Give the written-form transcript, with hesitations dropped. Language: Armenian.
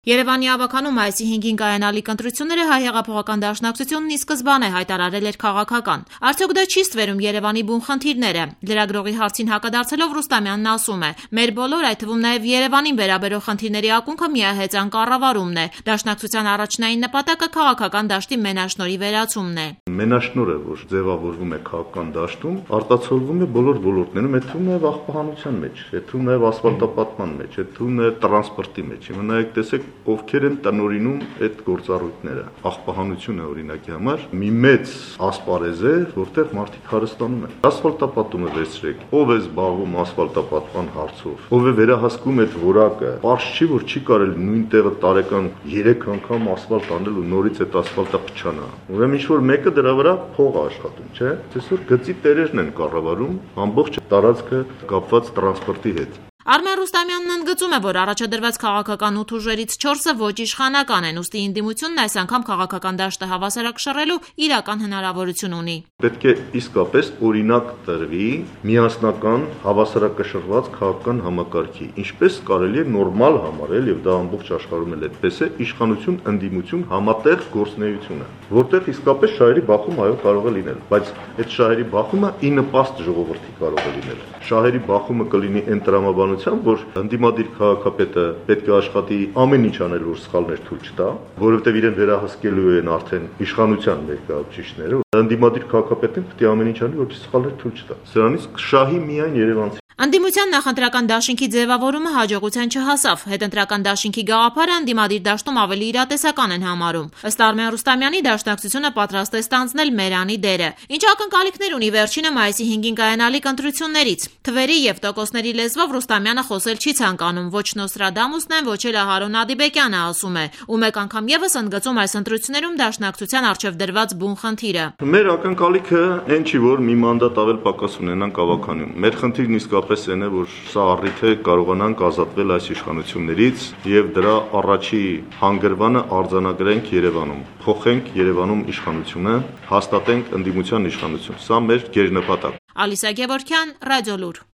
Երևանի ավագանում մայիսի 5-ին կայանալիք ընտրությունները Հայ հեղափոխական դաշնակցությունն ի սկզբանե հայտարարել էր քաղաքական։ Արդյոք դա չի ստվերում Երևանի բուն խնդիրները։ Լրագրողի հարցին հակադարձելով Ռուստամյանն ասում է. «Մեր բոլոր, այդ թվում նաև Երևանին վերաբերող խնդիրների ակունքը միահեծան կառավարումն է։ Դաշնակցության առաջնային նպատակը քաղաքական դաշտի մենաշնորհի վերացումն է»։ Մենաշնորհը, որ ձևավորվում է քաղաքական դաշտում, արտացոլվում է բոլոր ոլորտներում, այդ թվում նաև աղբահանության մեջ, այդ թվում նաև ասֆալտապատման մեջ, այդ թվում նաև տրանսպորտի մեջ։ Հիմա նայեք, տեսեք ովքեր են տնօրինում այդ գործառույթները։ Աղբահանությունը օրինակի համար մի մեծ ասպարեզ է, որտեղ մարդիկ հարստանում են։ Ասֆալտապատումը վերցրեք, ով է զբաղվում ասֆալտապատման հարցով, ով է վերահսկում այդ որակը։ Պարզ չի, որ չի կարելի նույն տեղը տարեկան 3 անգամ ասֆալտ անել ու նորից այդ ասֆալտը փչանա։ Ուրեմն ինչ-որ մեկը դրա վրա փող է աշխատում, չէ՞։ Այսօր գծի տերերն են կառավարում ամբողջ տարածքը կապված տրանսպորտի հետ։ Արմեն Ռուստամյանն ընդգծում է, որ առաջադրված քաղաքական 8 ուժերից 4-ը ոչ իշխանական են, ուստի ընդդիմությունն այս անգամ քաղաքական դաշտը հավասարակշռելու իրական հնարավորություն ունի։ Պետք է իսկապես օրինակ տրվի միասնական հավասարակշռված քաղաքական համակարգի, ինչպես կարելի է նորմալ համարել, եւ դա ամբողջ աշխարհում էլ այդպես է, իշխանություն, ընդդիմություն, համատեղ գործունեությունը, որտեղ իսկապես շահերի բախում այո կարող է լինել, բայց այդ շահերի բախումը ի նպաստ ժողովրդի կարող է լինել։ Շահերի բախումը կլինի այն տրամաբանությամբ, որ ընդդիմադիր քաղաքապետը պետք է աշխատի ամեն ինչ անել, որ սխալներ թույլ չտա, որովհետև իրեն վերահսկելու են արդեն իշխանության ներկայացուցիչները։ Ընդդիմադիր քաղաքապետին պետք է ամեն ինչ անի, որպեսզի սխալներ թույլ չտա։ Սրանից կշահի միայն երևանցի։ Ընդդիմության նախընտրական դաշինքի ձևավորումը հաջողության չհասավ։ Հետընտրական դաշինքի գաղափարը ընդդիմադիր դաշտում ավելի իրատեսական են համարում։ Ըստ Արմեն Ռուստամյանի, դաշնակցությունը պատրաստ է ստանձնել Մերանի դերը։ Ինչ ակնկալիքներ ունի վերջինը մայիսի 5-ին կայանալիք ընտրություններից։ Թվերի եւ տոկոսների լեզվով Ռուստամյանը խոսել չի ցանկանում, ոչ Նոստրադամուսն են, ոչ էլ Ահարոն Ադիբեկյանը ասում է, ու մեկ անգամ եւս ընդգծում այս ընտրություններում դաշնակցության առջեւ դրված բուն խնդիրը։ Մեր ակնկալիքը այն չի, որ մի մանդատ ավել պակաս ունենանք ավականում։ Մեր խնդիրն իսկապես այն է, որ սա առիթ է կարողանանք ազատվել այս իշխանություններից եւ դրա առաջի հանգրվանը արձանագրենք Երևանում։ Փոխենք Երևանում իշխանությունը, հաստատենք ընդդիմության իշխանություն։ Սա մեր գերնպատակ։ Ալիսա Գևորգյան, Ռադիոլուր։